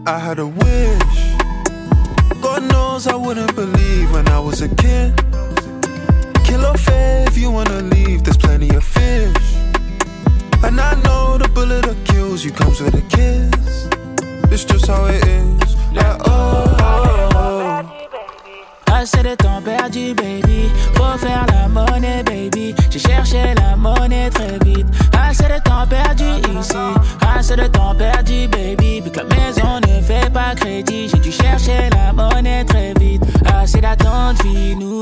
I had a wish. God knows I wouldn't believe when I was a kid. Kill or fair if you wanna leave, there's plenty of fish. And I know the bullet that kills you comes with a kiss. It's just how it is. Like, Assez de temps perdu, baby. Faut faire la monnaie, baby. J'ai cherché la monnaie très vite. Assez de temps perdu ici. Assez de temps perdu, baby. Vu que la maison ne fait pas crédit, j'ai dû chercher la monnaie très vite. Assez d'attente, fille, nous.